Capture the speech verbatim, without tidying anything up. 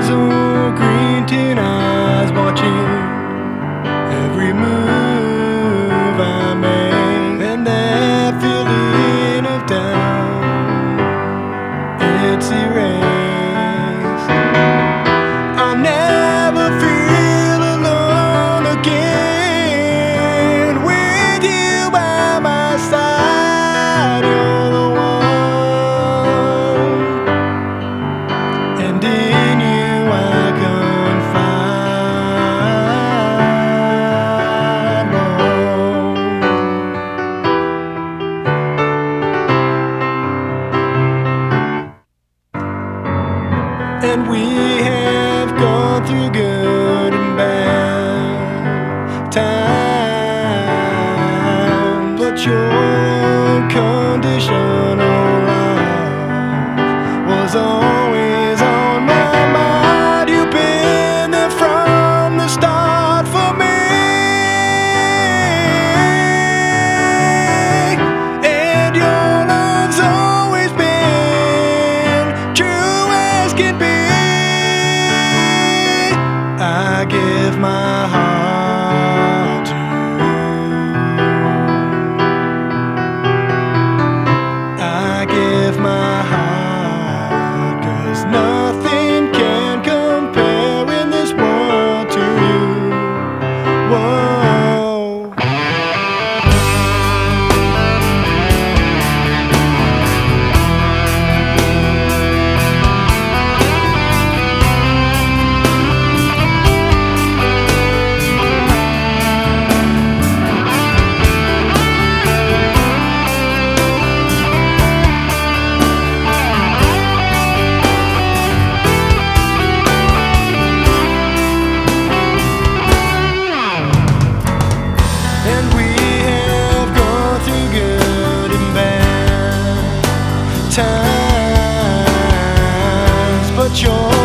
his old green tin eyes, watching every move I make, and that feeling of doubt, it's erased. I'll never feel alone again with you by my side. You're the one, and in you I confide more. And we have gone through good and bad times, but your unconditional love was always on my mind. You've been there from the start for me, and your love's always been true as can be. I give my heart to you. I give my heart, 'cause nothing can compare in this world to you. Whoa. And we have gone through good and bad times, but you're